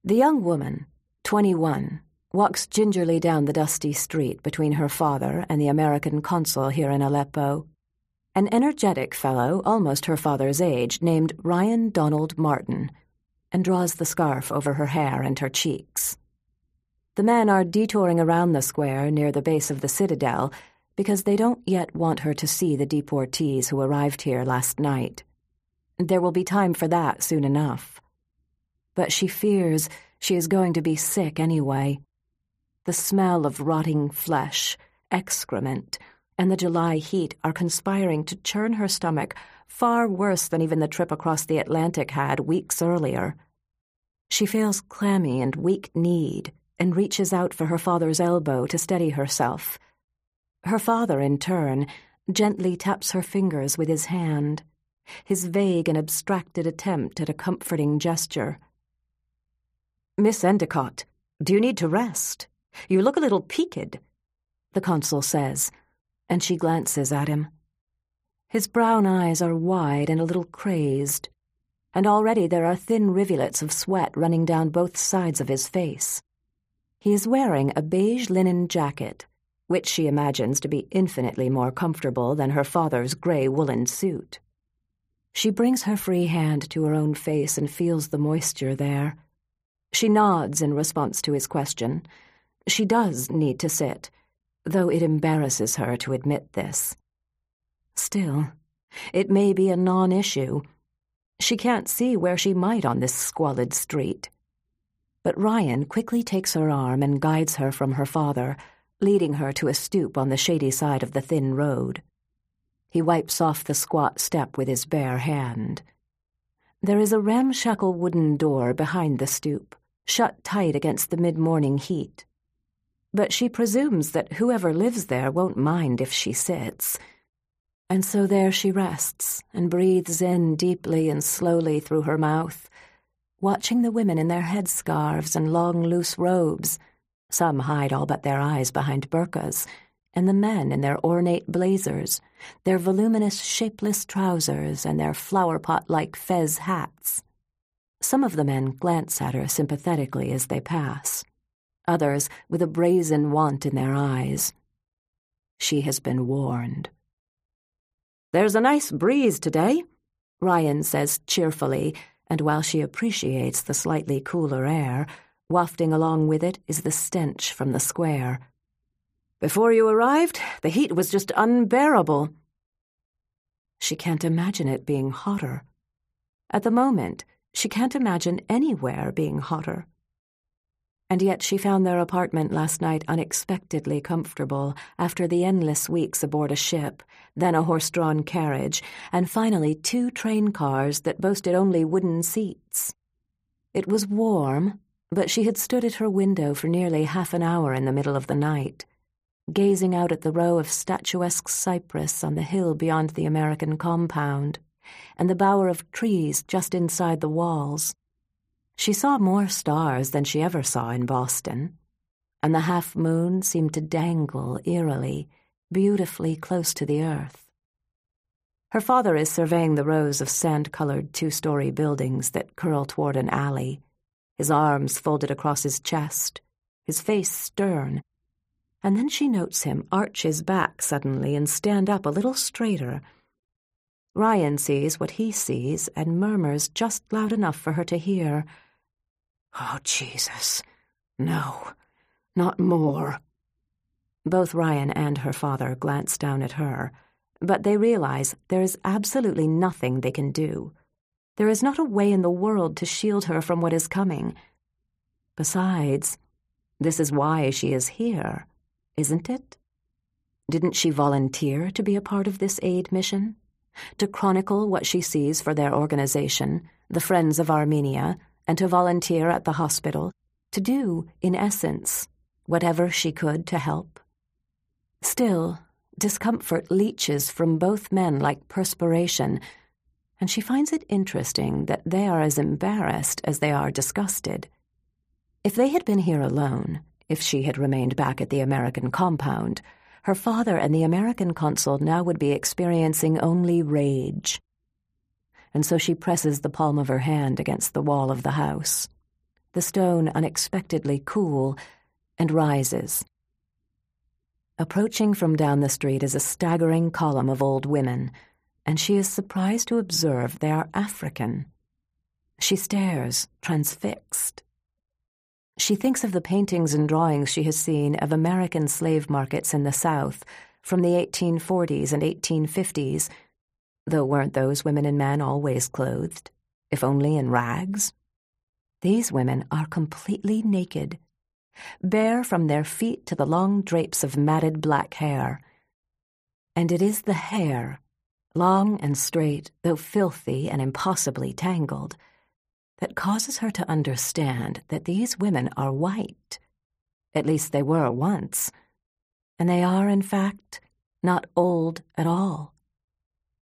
The young woman, 21, walks gingerly down the dusty street between her father and the American consul here in Aleppo, an energetic fellow almost her father's age named Ryan Donald Martin, and draws the scarf over her hair and her cheeks. The men are detouring around the square near the base of the citadel because they don't yet want her to see the deportees who arrived here last night. There will be time for that soon enough. But she fears she is going to be sick anyway. The smell of rotting flesh, excrement, and the July heat are conspiring to churn her stomach far worse than even the trip across the Atlantic had weeks earlier. She feels clammy and weak-kneed and reaches out for her father's elbow to steady herself. Her father, in turn, gently taps her fingers with his hand, his vague and abstracted attempt at a comforting gesture. "Miss Endicott, do you need to rest? You look a little peaked," the consul says, and she glances at him. His brown eyes are wide and a little crazed, and already there are thin rivulets of sweat running down both sides of his face. He is wearing a beige linen jacket, which she imagines to be infinitely more comfortable than her father's gray woolen suit. She brings her free hand to her own face and feels the moisture there. She nods in response to his question. She does need to sit, though it embarrasses her to admit this. Still, it may be a non-issue. She can't see where she might on this squalid street. But Ryan quickly takes her arm and guides her from her father, leading her to a stoop on the shady side of the thin road. He wipes off the squat step with his bare hand. There is a ramshackle wooden door behind the stoop, shut tight against the mid-morning heat. But she presumes that whoever lives there won't mind if she sits. And so there she rests and breathes in deeply and slowly through her mouth, watching the women in their headscarves and long loose robes. Some hide all but their eyes behind burqas, and the men in their ornate blazers, their voluminous shapeless trousers, and their flowerpot-like fez hats. Some of the men glance at her sympathetically as they pass, others with a brazen want in their eyes. She has been warned. "There's a nice breeze today," Ryan says cheerfully, and while she appreciates the slightly cooler air, wafting along with it is the stench from the square. "Before you arrived, the heat was just unbearable." She can't imagine it being hotter. At the moment, she can't imagine anywhere being hotter. And yet she found their apartment last night unexpectedly comfortable after the endless weeks aboard a ship, then a horse-drawn carriage, and finally 2 train cars that boasted only wooden seats. It was warm, but she had stood at her window for nearly half an hour in the middle of the night, gazing out at the row of statuesque cypress on the hill beyond the American compound, and the bower of trees just inside the walls. She saw more stars than she ever saw in Boston, and the half-moon seemed to dangle eerily, beautifully close to the earth. Her father is surveying the rows of sand-colored 2-story buildings that curl toward an alley, his arms folded across his chest, his face stern, and then she notes him arch his back suddenly and stand up a little straighter. Ryan sees what he sees and murmurs just loud enough for her to hear, "Oh, Jesus, no, not more." Both Ryan and her father glance down at her, but they realize there is absolutely nothing they can do. There is not a way in the world to shield her from what is coming. Besides, this is why she is here, isn't it? Didn't she volunteer to be a part of this aid mission? To chronicle what she sees for their organization, the Friends of Armenia, and to volunteer at the hospital, to do, in essence, whatever she could to help? Still, discomfort leaches from both men like perspiration, and she finds it interesting that they are as embarrassed as they are disgusted. If they had been here alone, if she had remained back at the American compound, her father and the American consul now would be experiencing only rage. And so she presses the palm of her hand against the wall of the house. the stone unexpectedly cool, and rises. Approaching from down the street is a staggering column of old women, and she is surprised to observe they are African. She stares, transfixed. She thinks of the paintings and drawings she has seen of American slave markets in the South from the 1840s and 1850s, though weren't those women and men always clothed, if only in rags? These women are completely naked, bare from their feet to the long drapes of matted black hair. And it is the hair, long and straight, though filthy and impossibly tangled, that causes her to understand that these women are white. At least they were once. And they are, in fact, not old at all.